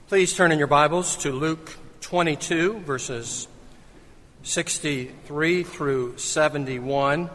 Please turn in your Bibles to Luke 22, verses 63 through 71.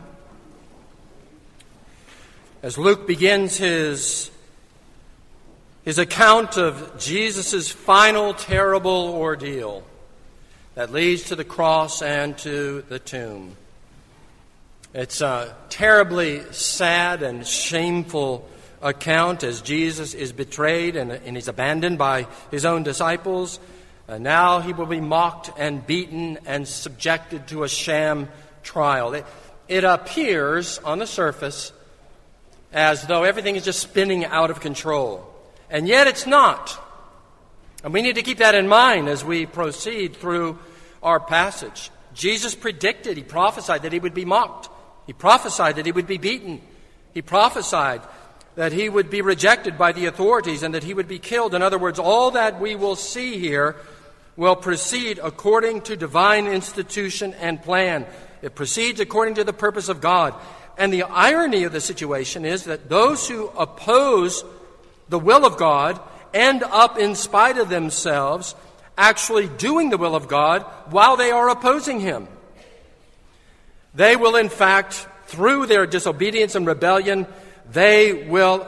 As Luke begins his account of Jesus' final terrible ordeal that leads to the cross and to the tomb. It's a terribly sad and shameful account as Jesus is betrayed and he's abandoned by his own disciples. Now he will be mocked and beaten and subjected to a sham trial. It appears on the surface as though everything is just spinning out of control. And yet it's not. And we need to keep that in mind as we proceed through our passage. Jesus predicted, he prophesied that he would be mocked. He prophesied that he would be beaten. He prophesied that he would be rejected by the authorities and that he would be killed. In other words, all that we will see here will proceed according to divine institution and plan. It proceeds according to the purpose of God. And the irony of the situation is that those who oppose the will of God end up, in spite of themselves, actually doing the will of God while they are opposing him. They will, in fact, through their disobedience and rebellion, they will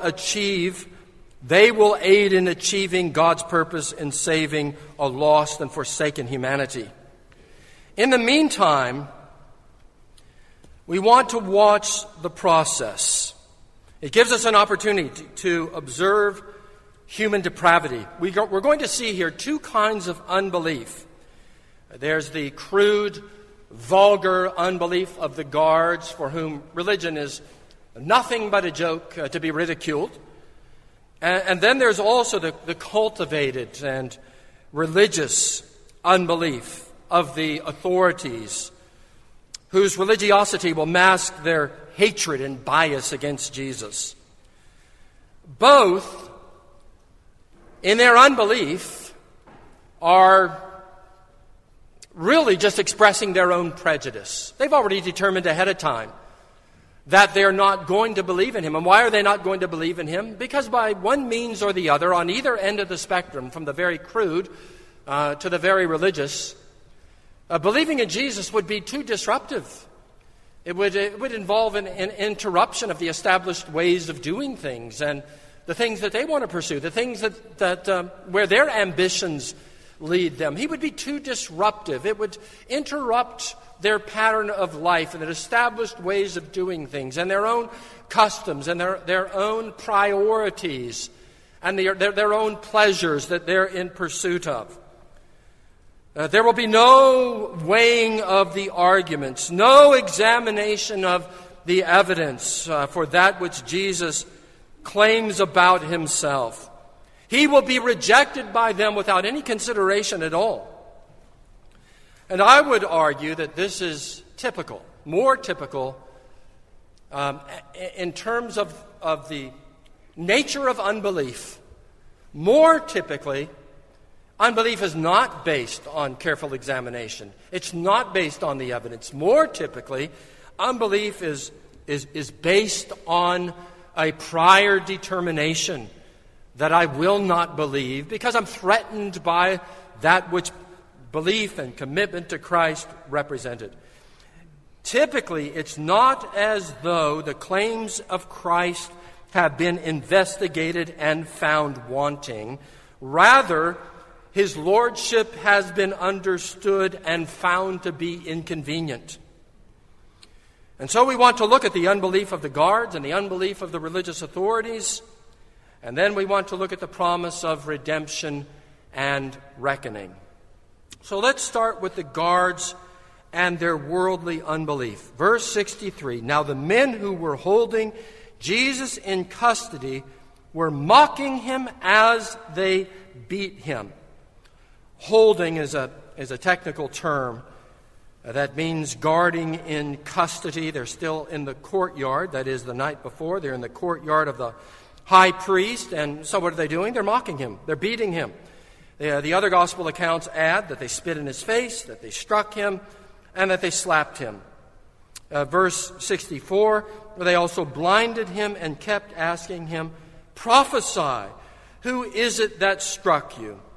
aid in achieving God's purpose in saving a lost and forsaken humanity. In the meantime, we want to watch the process. It gives us an opportunity to observe human depravity. We're going to see here two kinds of unbelief. There's the crude, vulgar unbelief of the guards for whom religion is nothing but a joke to be ridiculed. And then there's also the cultivated and religious unbelief of the authorities whose religiosity will mask their hatred and bias against Jesus. Both, in their unbelief, are really just expressing their own prejudice. They've already determined ahead of time that they're not going to believe in him. And why are they not going to believe in him? Because by one means or the other, on either end of the spectrum, from the very crude to the very religious, believing in Jesus would be too disruptive. It would involve an interruption of the established ways of doing things and the things that they want to pursue, the things that where their ambitions lead them. He would be too disruptive. It would interrupt their pattern of life and their established ways of doing things and their own customs and their own priorities and their own pleasures that they're in pursuit of. There will be no weighing of the arguments, no examination of the evidence for that which Jesus claims about himself. He will be rejected by them without any consideration at all. And I would argue that this is typical, more typical in terms of the nature of unbelief. More typically, unbelief is not based on careful examination. It's not based on the evidence. More typically, unbelief is based on a prior determination that I will not believe because I'm threatened by that which belief and commitment to Christ represented. Typically, it's not as though the claims of Christ have been investigated and found wanting. Rather, his lordship has been understood and found to be inconvenient. And so we want to look at the unbelief of the guards and the unbelief of the religious authorities. And then we want to look at the promise of redemption and reckoning. So let's start with the guards and their worldly unbelief. Verse 63, now the men who were holding Jesus in custody were mocking him as they beat him. Holding is a technical term that means guarding in custody. They're still in the courtyard, that is the night before. They're in the courtyard of the high priest, and so what are they doing? They're mocking him. They're beating him. The other gospel accounts add that they spit in his face, that they struck him, and that they slapped him. Verse 64, they also blinded him and kept asking him, prophesy, who is it that struck you?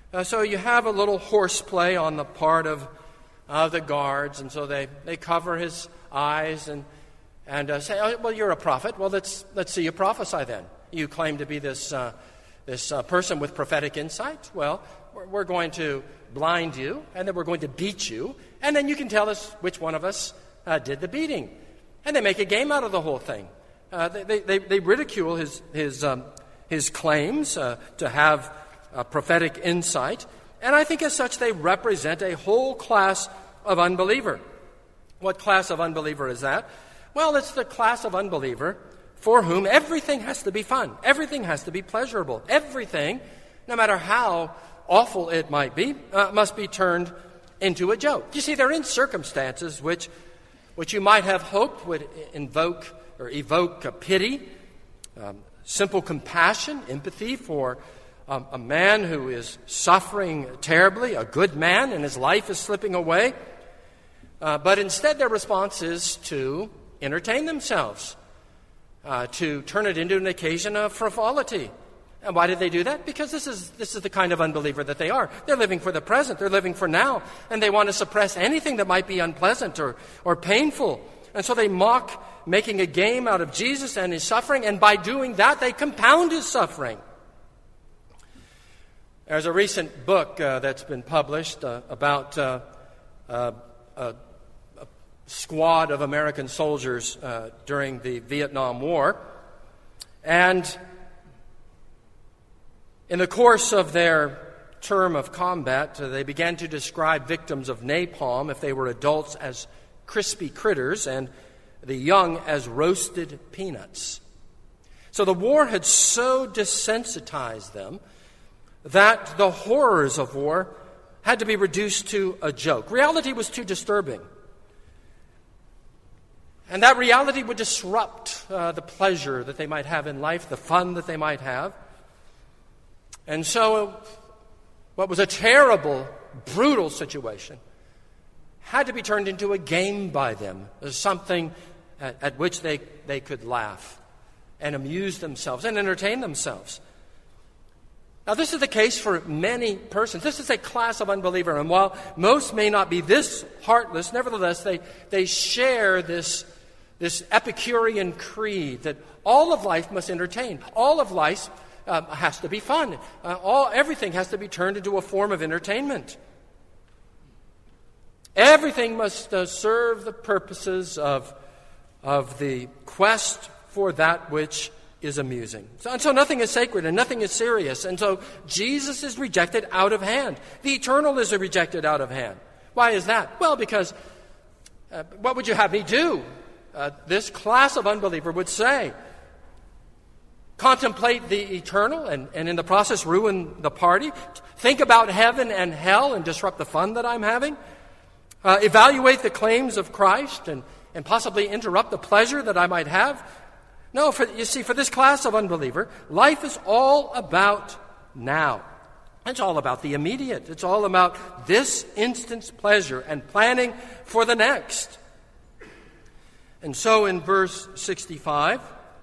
So you have a little horseplay on the part of the guards, and so they cover his eyes and say, "Oh, well, you're a prophet. Well, let's see you prophesy then. You claim to be this person with prophetic insight. Well, we're going to blind you, and then we're going to beat you, and then you can tell us which one of us did the beating." And they make a game out of the whole thing. They ridicule his claims to have prophetic insight, and I think as such they represent a whole class of unbeliever. What class of unbeliever is that? Well, it's the class of unbeliever for whom everything has to be fun. Everything has to be pleasurable. Everything, no matter how awful it might be, must be turned into a joke. You see, they're in circumstances which you might have hoped would evoke a pity, simple compassion, empathy for a man who is suffering terribly, a good man, and his life is slipping away. But instead their response is to entertain themselves, to turn it into an occasion of frivolity. And why did they do that? Because this is the kind of unbeliever that they are. They're living for the present. They're living for now. And they want to suppress anything that might be unpleasant or painful. And so they mock making a game out of Jesus and his suffering. And by doing that, they compound his suffering. There's a recent book that's been published about a squad of American soldiers during the Vietnam War. And in the course of their term of combat, they began to describe victims of napalm, if they were adults, as crispy critters, and the young as roasted peanuts. So the war had so desensitized them that the horrors of war had to be reduced to a joke. Reality was too disturbing. And that reality would disrupt the pleasure that they might have in life, the fun that they might have. And so what was a terrible, brutal situation had to be turned into a game by them, something at which they could laugh and amuse themselves and entertain themselves. Now, this is the case for many persons. This is a class of unbeliever, and while most may not be this heartless, nevertheless, they share this Epicurean creed that all of life must entertain. All of life has to be fun. Everything has to be turned into a form of entertainment. Everything must serve the purposes of the quest for that which is amusing. So nothing is sacred and nothing is serious. And so Jesus is rejected out of hand. The eternal is rejected out of hand. Why is that? Well, because what would you have me do? This class of unbeliever would say, contemplate the eternal and in the process ruin the party. Think about heaven and hell and disrupt the fun that I'm having. Evaluate the claims of Christ and possibly interrupt the pleasure that I might have. No, for this class of unbeliever, life is all about now. It's all about the immediate. It's all about this instant's pleasure and planning for the next. And so in verse 65,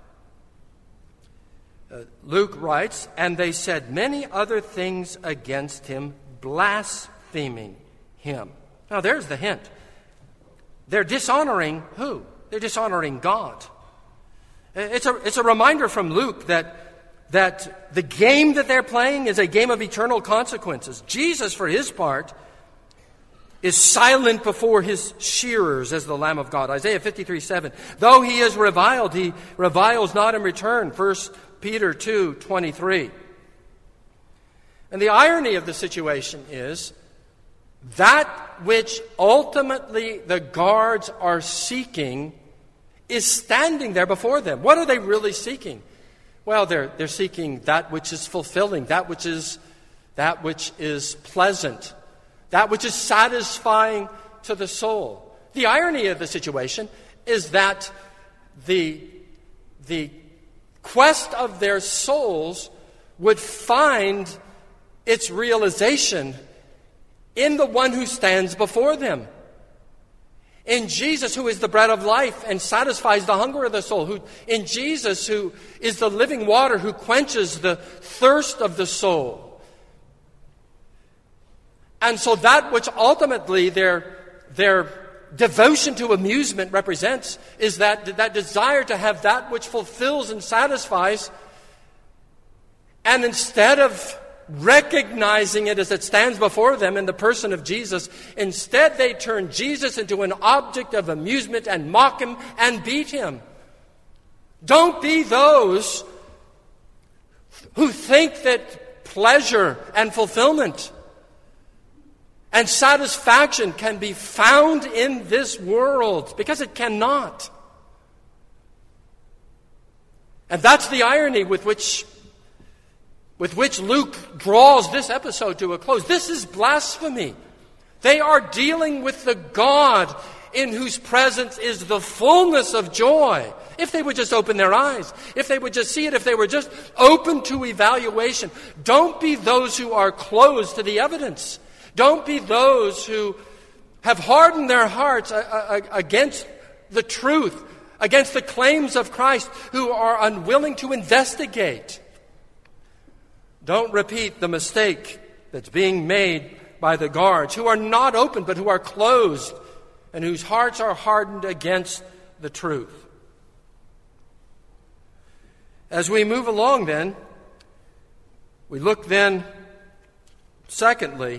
Luke writes, "And they said many other things against him, blaspheming him." Now there's the hint. They're dishonoring who? They're dishonoring God. It's a reminder from Luke that the game that they're playing is a game of eternal consequences. Jesus, for his part, is silent before his shearers as the Lamb of God. Isaiah 53:7. Though he is reviled, he reviles not in return. 1 Peter 2:23. And the irony of the situation is that which ultimately the guards are seeking is standing there before them. What are they really seeking? Well, they're seeking that which is fulfilling, that which is pleasant, that which is satisfying to the soul. The irony of the situation is that the quest of their souls would find its realization in the one who stands before them. In Jesus, who is the bread of life and satisfies the hunger of the soul. In Jesus, who is the living water, who quenches the thirst of the soul. And so that which ultimately their devotion to amusement represents is that desire to have that which fulfills and satisfies. And instead of recognizing it as it stands before them in the person of Jesus, instead they turn Jesus into an object of amusement and mock him and beat him. Don't be those who think that pleasure and fulfillment and satisfaction can be found in this world, because it cannot. And that's the irony with which Luke draws this episode to a close. This is blasphemy. They are dealing with the God in whose presence is the fullness of joy. If they would just open their eyes, if they would just see it, if they were just open to evaluation. Don't be those who are closed to the evidence. Don't be those who have hardened their hearts against the truth, against the claims of Christ, who are unwilling to investigate. Don't repeat the mistake that's being made by the guards, who are not open but who are closed and whose hearts are hardened against the truth. As we move along then, we look then, secondly,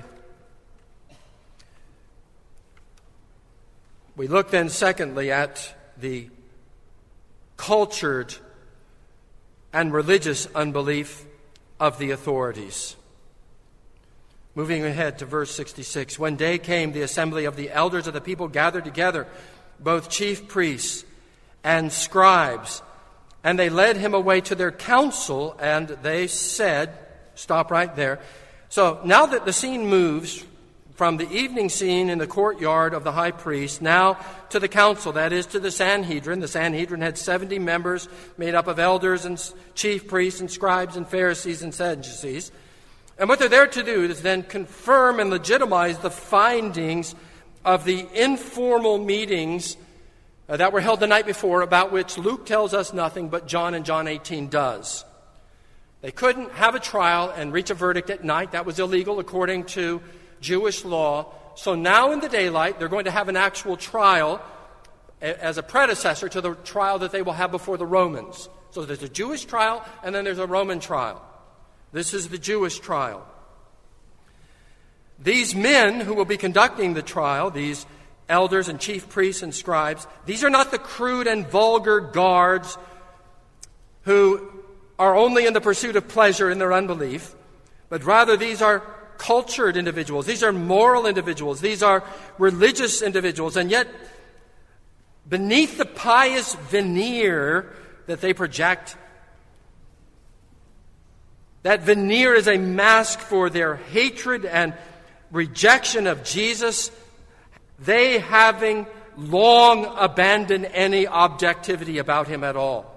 at the cultured and religious unbelief of the authorities. Moving ahead to verse 66. When day came, the assembly of the elders of the people gathered together, both chief priests and scribes, and they led him away to their council, and they said, stop right there. So now that the scene moves from the evening scene in the courtyard of the high priest, now to the council, that is to the Sanhedrin. The Sanhedrin had 70 members made up of elders and chief priests and scribes and Pharisees and Sadducees. And what they're there to do is then confirm and legitimize the findings of the informal meetings that were held the night before, about which Luke tells us nothing, but John in John 18 does. They couldn't have a trial and reach a verdict at night. That was illegal according to Jewish law. So now in the daylight, they're going to have an actual trial as a predecessor to the trial that they will have before the Romans. So there's a Jewish trial and then there's a Roman trial. This is the Jewish trial. These men who will be conducting the trial, these elders and chief priests and scribes, these are not the crude and vulgar guards who are only in the pursuit of pleasure in their unbelief, but rather these are cultured individuals. These are moral individuals. These are religious individuals. And yet, beneath the pious veneer that they project, that veneer is a mask for their hatred and rejection of Jesus, they having long abandoned any objectivity about him at all.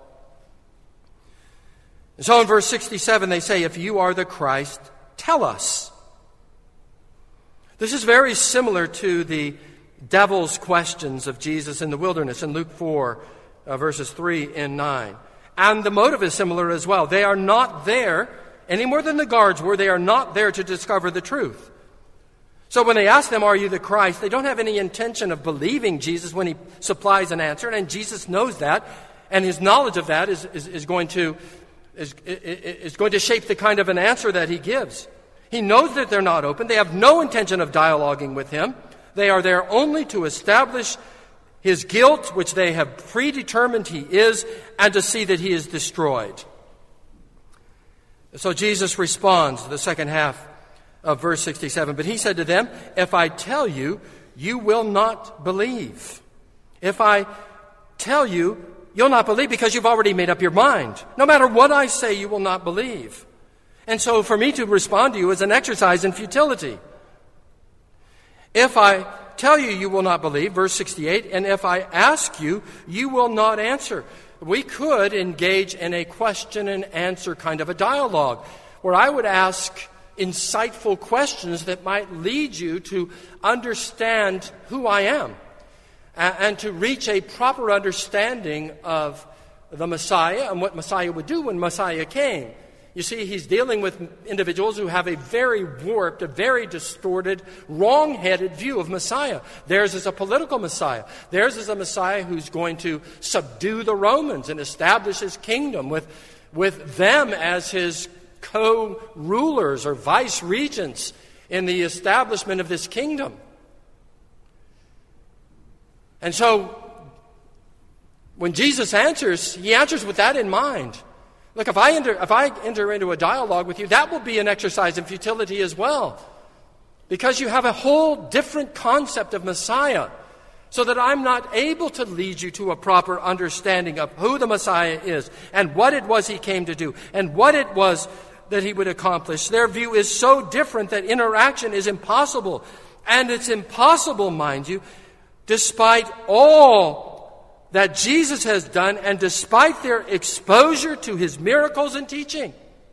And so in verse 67 they say, if you are the Christ, tell us. This is very similar to the devil's questions of Jesus in the wilderness in Luke 4, verses 3 and 9. And the motive is similar as well. They are not there, any more than the guards were, they are not there to discover the truth. So when they ask them, are you the Christ, they don't have any intention of believing Jesus when he supplies an answer, and Jesus knows that, and his knowledge of that is going to shape the kind of an answer that he gives. He knows that they're not open. They have no intention of dialoguing with him. They are there only to establish his guilt, which they have predetermined he is, and to see that he is destroyed. So Jesus responds to the second half of verse 67. But he said to them, if I tell you, you will not believe. If I tell you, you'll not believe because you've already made up your mind. No matter what I say, you will not believe. And so for me to respond to you is an exercise in futility. If I tell you, you will not believe, verse 68, and if I ask you, you will not answer. We could engage in a question and answer kind of a dialogue where I would ask insightful questions that might lead you to understand who I am and to reach a proper understanding of the Messiah and what Messiah would do when Messiah came. You see, he's dealing with individuals who have a very warped, a very distorted, wrong-headed view of Messiah. Theirs is a political Messiah. Theirs is a Messiah who's going to subdue the Romans and establish his kingdom with them as his co-rulers or vice-regents in the establishment of this kingdom. And so, when Jesus answers, he answers with that in mind. Look, if I enter into a dialogue with you, that will be an exercise in futility as well. Because you have a whole different concept of Messiah, so that I'm not able to lead you to a proper understanding of who the Messiah is, and what it was he came to do, and what it was that he would accomplish. Their view is so different that interaction is impossible. And it's impossible, mind you, despite all that Jesus has done and despite their exposure to his miracles and teaching.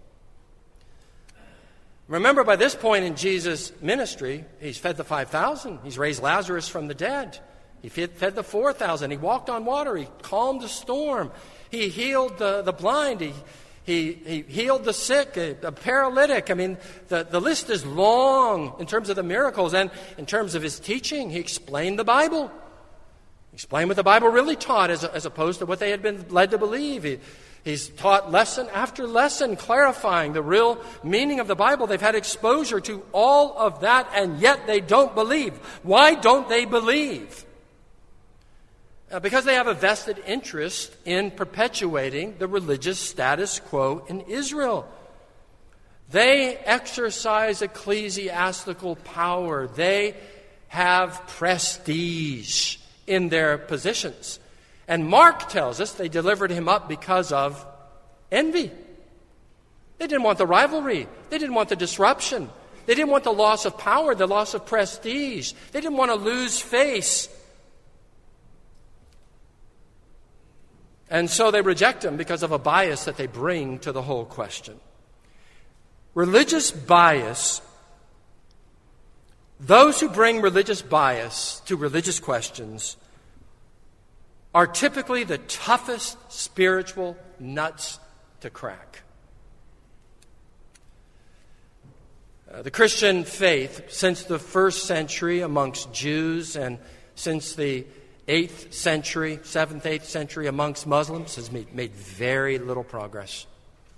Remember, by this point in Jesus' ministry, he's fed the 5,000. He's raised Lazarus from the dead. He fed the 4,000. He walked on water. He calmed the storm. He healed the blind. He healed the sick, a paralytic. I mean, the list is long in terms of the miracles. And in terms of his teaching, he explained the Bible. Explain what the Bible really taught as opposed to what they had been led to believe. He's taught lesson after lesson, clarifying the real meaning of the Bible. They've had exposure to all of that, and yet they don't believe. Why don't they believe? Because they have a vested interest in perpetuating the religious status quo in Israel. They exercise ecclesiastical power. They have prestige in their positions. And Mark tells us they delivered him up because of envy. They didn't want the rivalry. They didn't want the disruption. They didn't want the loss of power, the loss of prestige. They didn't want to lose face. And so they reject him because of a bias that they bring to the whole question. Religious bias. Those who bring religious bias to religious questions are typically the toughest spiritual nuts to crack. The Christian faith, since the first century amongst Jews and since the 8th century, 7th, 8th century amongst Muslims, has made very little progress.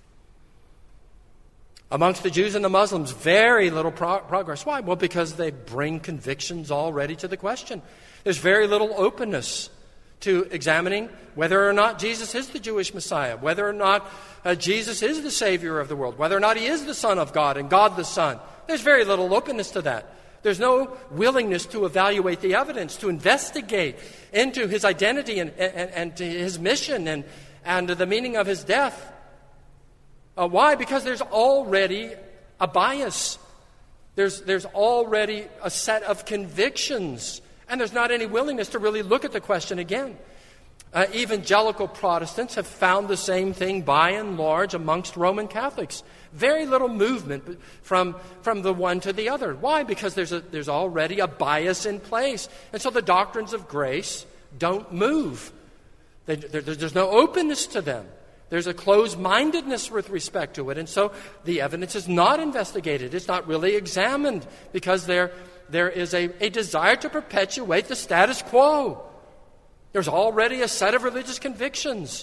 Amongst the Jews and the Muslims, very little progress. Why? Well, because they bring convictions already to the question. There's very little openness to examining whether or not Jesus is the Jewish Messiah, whether or not Jesus is the Savior of the world, whether or not he is the Son of God and God the Son. There's very little openness to that. There's no willingness to evaluate the evidence, to investigate into his identity and to his mission and the meaning of his death. Why? Because there's already a bias. There's already a set of convictions. And there's not any willingness to really look at the question again. Evangelical Protestants have found the same thing by and large amongst Roman Catholics. Very little movement from the one to the other. Why? Because there's already a bias in place. And so the doctrines of grace don't move. There's no openness to them. There's a closed-mindedness with respect to it. And so the evidence is not investigated. It's not really examined because there is a desire to perpetuate the status quo. There's already a set of religious convictions.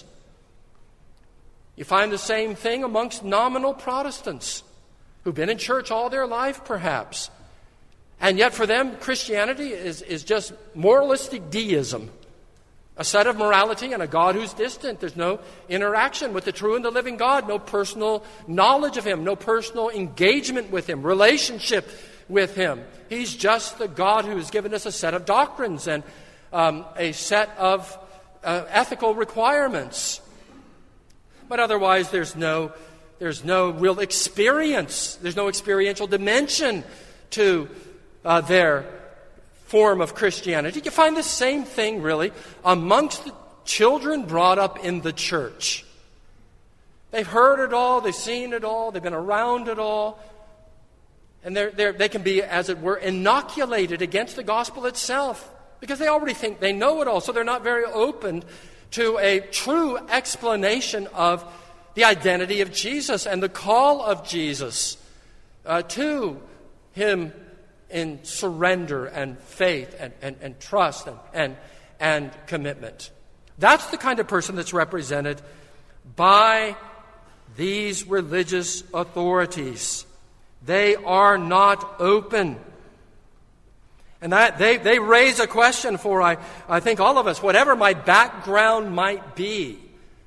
You find the same thing amongst nominal Protestants who've been in church all their life, perhaps. And yet for them, Christianity is just moralistic deism. A set of morality and a God who's distant. There's no interaction with the true and the living God, no personal knowledge of him, no personal engagement with him, relationship with him. He's just the God who has given us a set of doctrines and a set of ethical requirements. But otherwise, there's no real experience. There's no experiential dimension to their form of Christianity. You find the same thing, really, amongst the children brought up in the church. They've heard it all, they've seen it all, they've been around it all, and they can be, as it were, inoculated against the gospel itself because they already think they know it all, so they're not very open to a true explanation of the identity of Jesus and the call of Jesus to him in surrender and faith and trust and commitment. That's the kind of person that's represented by these religious authorities. They are not open. And that they raise a question for, I think, all of us, whatever my background might be.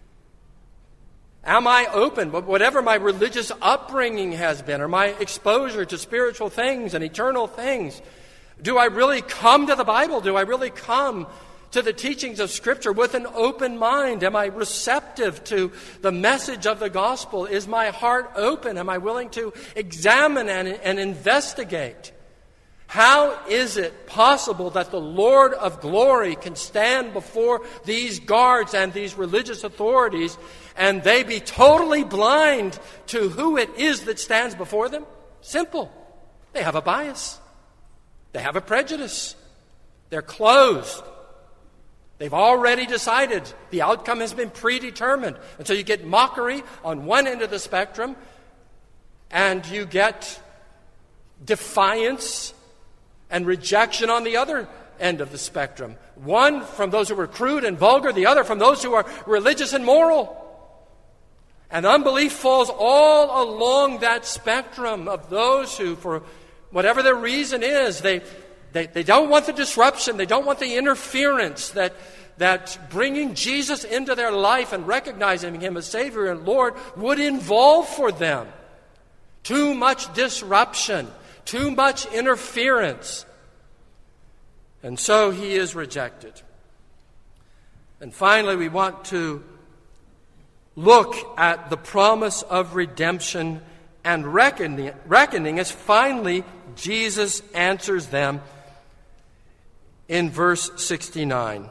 Am I open? Whatever my religious upbringing has been, or my exposure to spiritual things and eternal things, do I really come to the Bible? Do I really come to the teachings of Scripture with an open mind? Am I receptive to the message of the gospel? Is my heart open? Am I willing to examine and investigate? How is it possible that the Lord of glory can stand before these guards and these religious authorities and they be totally blind to who it is that stands before them? Simple. They have a bias. They have a prejudice. They're closed. They've already decided. The outcome has been predetermined. And so you get mockery on one end of the spectrum, and you get defiance and rejection on the other end of the spectrum. One from those who are crude and vulgar, the other from those who are religious and moral. And unbelief falls all along that spectrum of those who, for whatever their reason is, they don't want the disruption, they don't want the interference that bringing Jesus into their life and recognizing him as Savior and Lord would involve for them. Too much disruption, too much interference. And so he is rejected. And finally, we want to look at the promise of redemption and reckoning as finally Jesus answers them in verse 69.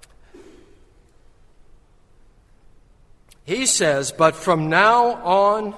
He says, "But from now on,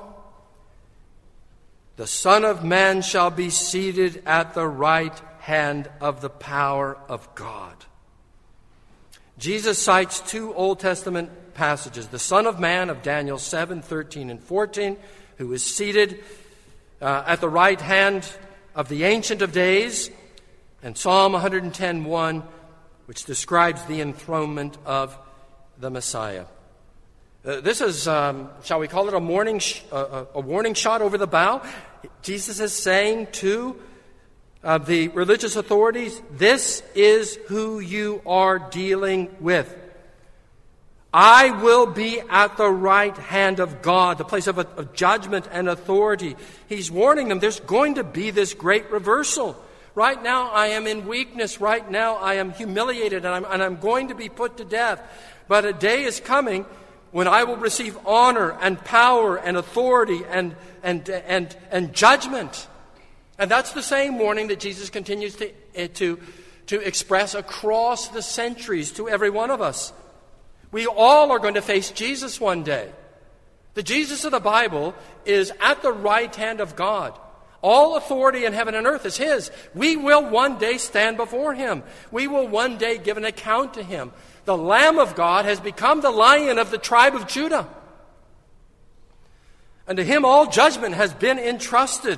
the Son of Man shall be seated at the right hand of the power of God." Jesus cites two Old Testament passages. The Son of Man of Daniel 7:13 and 14, who is seated at the right hand of the Ancient of Days, and Psalm 110:1, which describes the enthronement of the Messiah. This is, shall we call it a warning shot over the bow? Jesus is saying to the religious authorities, this is who you are dealing with. I will be at the right hand of God, the place of judgment and authority. He's warning them there's going to be this great reversal. Right now I am in weakness. Right now I am humiliated and I'm going to be put to death. But a day is coming when I will receive honor and power and authority and judgment. And that's the same warning that Jesus continues to express across the centuries to every one of us. We all are going to face Jesus one day. The Jesus of the Bible is at the right hand of God. All authority in heaven and earth is his. We will one day stand before him. We will one day give an account to him. The Lamb of God has become the Lion of the tribe of Judah. And to him all judgment has been entrusted.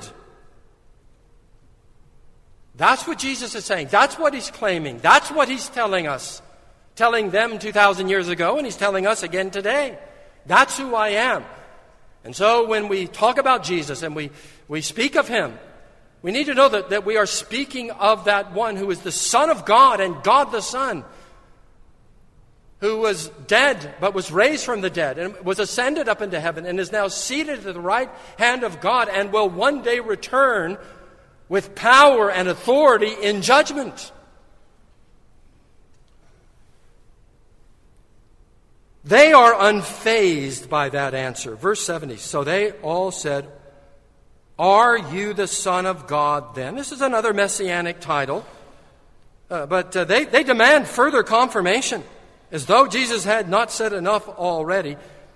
That's what Jesus is saying. That's what he's claiming. That's what he's telling us. Telling them 2,000 years ago, and he's telling us again today. That's who I am. And so when we talk about Jesus and we speak of him, we need to know that we are speaking of that one who is the Son of God and God the Son, who was dead but was raised from the dead and was ascended up into heaven and is now seated at the right hand of God and will one day return with power and authority in judgment. They are unfazed by that answer. Verse 70, so they all said, "Are you the Son of God then?" This is another messianic title. But they demand further confirmation, as though Jesus had not said enough already.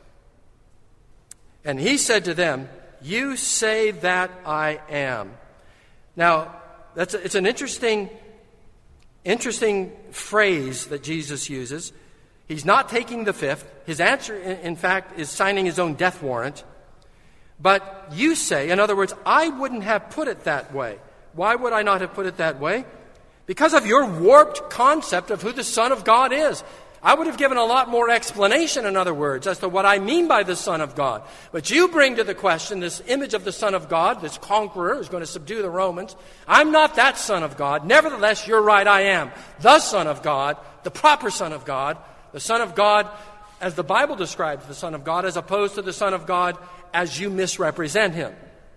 And he said to them, "You say that I am." Now, it's an interesting phrase that Jesus uses. He's not taking the fifth. His answer, in fact, is signing his own death warrant. But you say, in other words, I wouldn't have put it that way. Why would I not have put it that way? Because of your warped concept of who the Son of God is. I would have given a lot more explanation, in other words, as to what I mean by the Son of God. But you bring to the question this image of the Son of God, this conqueror who's going to subdue the Romans. I'm not that Son of God. Nevertheless, you're right, I am the Son of God, the proper Son of God, the Son of God as the Bible describes the Son of God, as opposed to the Son of God as you misrepresent him.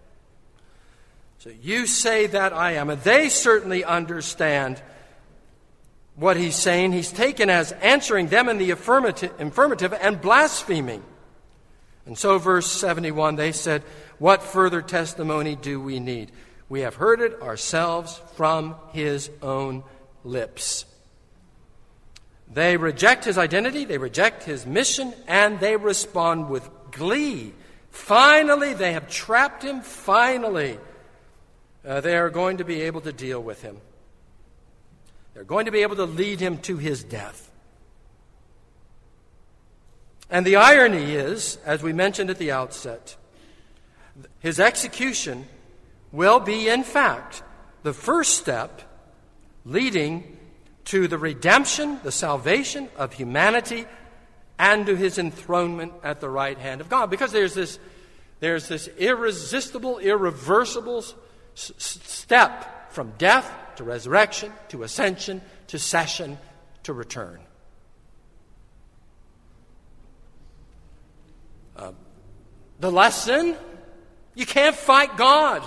So you say that I am, and they certainly understand what he's saying. He's taken as answering them in the affirmative and blaspheming. And so verse 71, they said, what further testimony do we need? We have heard it ourselves from his own lips. They reject his identity, they reject his mission, and they respond with glee. Finally, they have trapped him. Finally, they are going to be able to deal with him. They're going to be able to lead him to his death. And the irony is, as we mentioned at the outset, his execution will be, in fact, the first step leading to the redemption, the salvation of humanity, and to his enthronement at the right hand of God. Because there's this irresistible, irreversible step from death to resurrection, to ascension, to session, to return. The lesson, you can't fight God.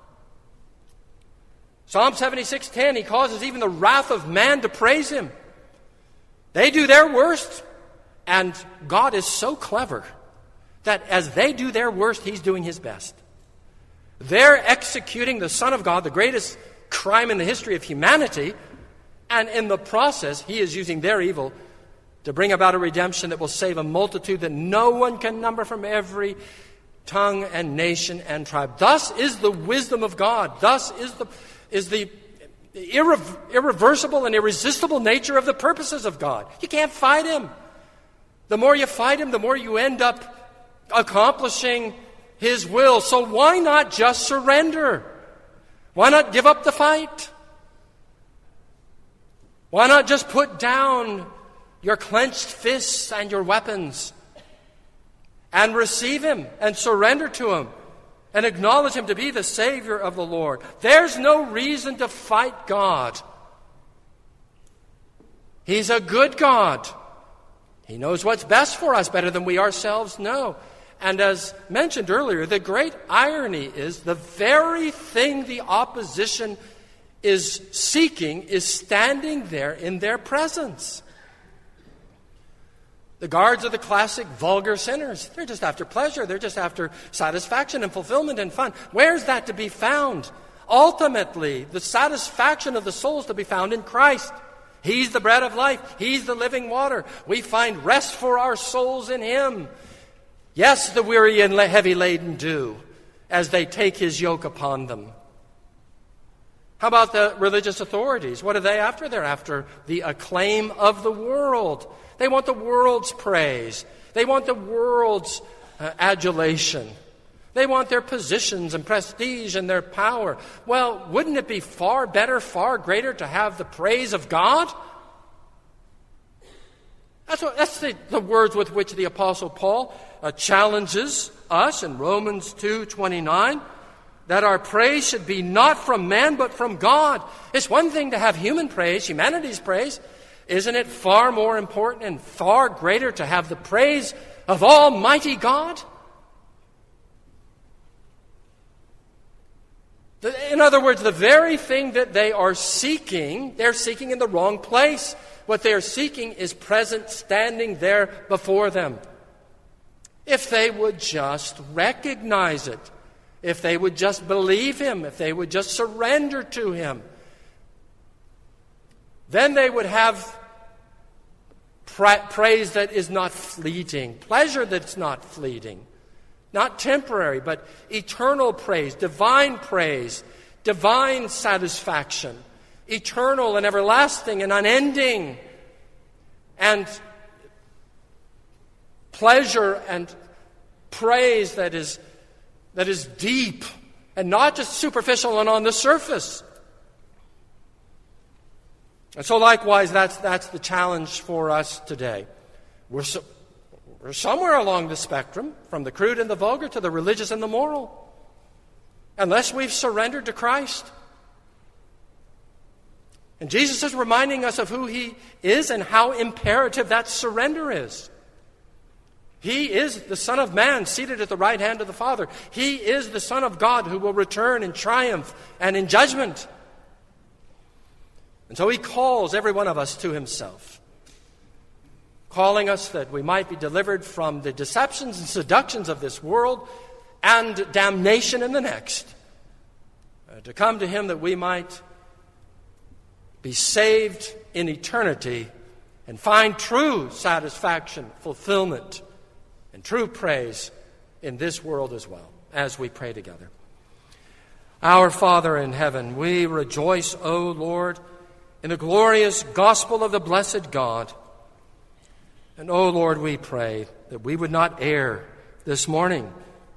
Psalm 76:10, he causes even the wrath of man to praise him. They do their worst, and God is so clever that as they do their worst, he's doing his best. They're executing the Son of God, the greatest crime in the history of humanity, and in the process, he is using their evil to bring about a redemption that will save a multitude that no one can number from every tongue and nation and tribe. Thus is the wisdom of God. Thus is the irreversible and irresistible nature of the purposes of God. You can't fight him. The more you fight him, the more you end up accomplishing his will. So why not just surrender? Why not give up the fight? Why not just put down your clenched fists and your weapons and receive him and surrender to him and acknowledge him to be the Savior of the Lord? There's no reason to fight God. He's a good God. He knows what's best for us better than we ourselves know. And as mentioned earlier, the great irony is the very thing the opposition is seeking is standing there in their presence. The guards are the classic vulgar sinners. They're just after pleasure. They're just after satisfaction and fulfillment and fun. Where's that to be found? Ultimately, the satisfaction of the soul is to be found in Christ. He's the bread of life. He's the living water. We find rest for our souls in him. Yes, the weary and heavy laden do, as they take his yoke upon them. How about the religious authorities? What are they after? They're after the acclaim of the world. They want the world's praise. They want the world's adulation. They want their positions and prestige and their power. Well, wouldn't it be far better, far greater to have the praise of God? That's the words with which the Apostle Paul challenges us in Romans 2:29, that our praise should be not from man but from God. It's one thing to have human praise, humanity's praise. Isn't it far more important and far greater to have the praise of Almighty God? In other words, the very thing that they are seeking, they're seeking in the wrong place. What they are seeking is present standing there before them. If they would just recognize it, if they would just believe him, if they would just surrender to him, then they would have praise that is not fleeting, pleasure that's not fleeting, not temporary, but eternal praise, divine satisfaction, eternal and everlasting and unending. And pleasure and praise that is deep and not just superficial and on the surface. And so likewise, that's the challenge for us today. We're somewhere along the spectrum, from the crude and the vulgar to the religious and the moral, unless we've surrendered to Christ. And Jesus is reminding us of who He is and how imperative that surrender is. He is the Son of Man seated at the right hand of the Father. He is the Son of God who will return in triumph and in judgment. And so He calls every one of us to Himself, calling us that we might be delivered from the deceptions and seductions of this world and damnation in the next, to come to Him that we might be saved in eternity and find true satisfaction, fulfillment, and true praise in this world as well, as we pray together. Our Father in heaven, we rejoice, O Lord, in the glorious gospel of the blessed God. And, O Lord, we pray that we would not err this morning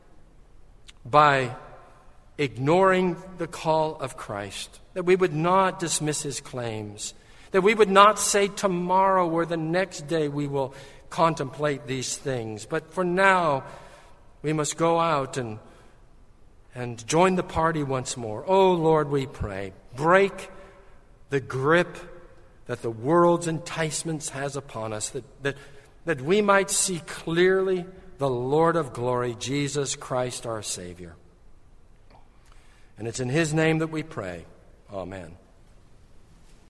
by ignoring the call of Christ, that we would not dismiss His claims, that we would not say tomorrow or the next day we will contemplate these things. But for now, we must go out and join the party once more. Oh, Lord, we pray, break the grip that the world's enticements has upon us, that we might see clearly the Lord of glory, Jesus Christ our Savior. And it's in His name that we pray. Amen.